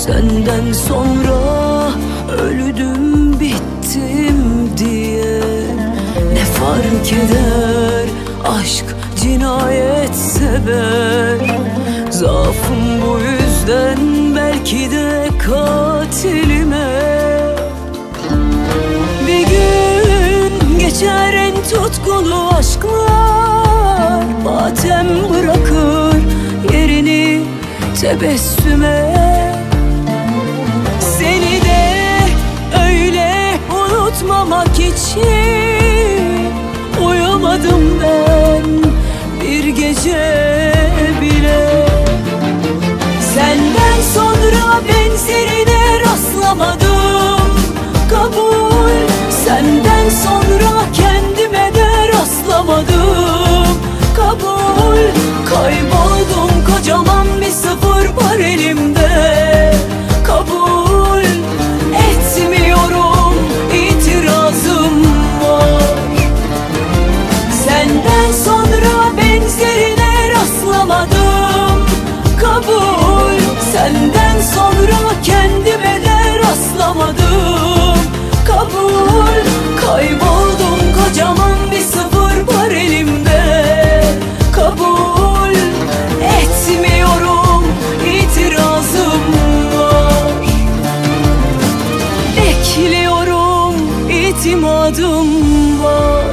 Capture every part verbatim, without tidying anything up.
Senden sonra öldüm bittim diye. Ne fark eder, aşk cinayet sever. Zaafım bu yüzden belki de katilime. Bir gün geçer en tutkulu aşklar, matem bırakır yerini tebessüme. Seni de öyle unutmamak için uyumadım ben bir gece bile. Senden sonra benzerine rastlamadım, kabul. Senden sonra kendime de rastlamadım, kabul. Kayboldum, kocaman bir sıfır var elimde, kabul. Etmiyorum, itirazım var. Senden sonra benzerine rastlamadım, kabul. Senden sonra kendime de rastlamadım, kabul. Kayboldum, kocaman bir sıfır var elimde, kabul. Etmiyorum, itirazım var. Bekliyorum, itimadım var.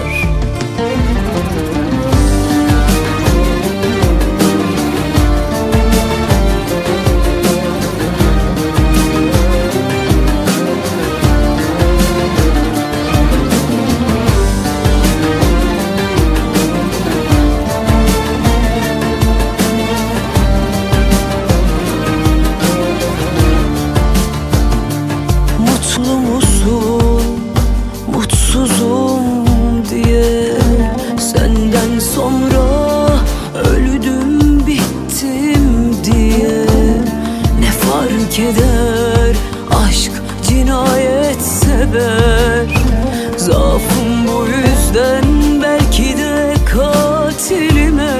Mutlu musun, mutsuzum diye. Senden sonra öldüm bittim diye. Ne fark eder, aşk cinayet sever. Zaafım bu yüzden belki de katilime.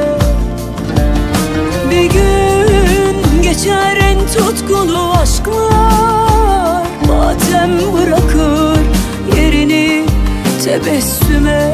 Bir gün geçer en tutkulu aşklar, matem bırakır yerini tebessüme.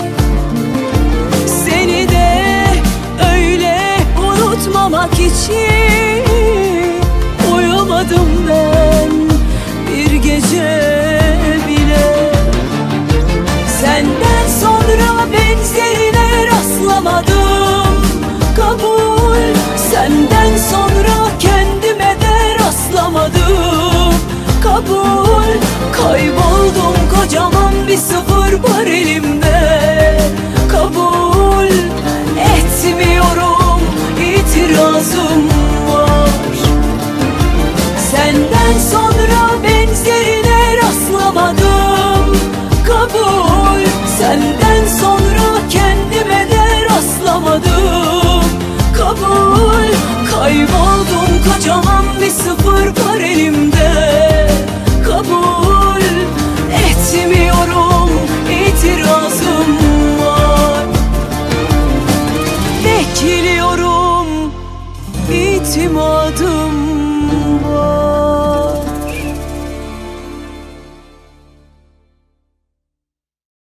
Seni de öyle unutmamak için uyumadım ben bir gece bile. Senden sonra benzerine rastlamadım, kabul. Senden sonra kendime de rastlamadım, kabul. Kayboldum, kocaman bir sıfır var elimde, kabul. Etmiyorum, itirazım var. Senden sonra benzerine rastlamadım, kabul. Senden sonra kendime de rastlamadım, kabul. Kayboldum, kocaman bir sıfır var elimde, kabul. Etmiyorum, itirazım var. Bekliyorum, itimadım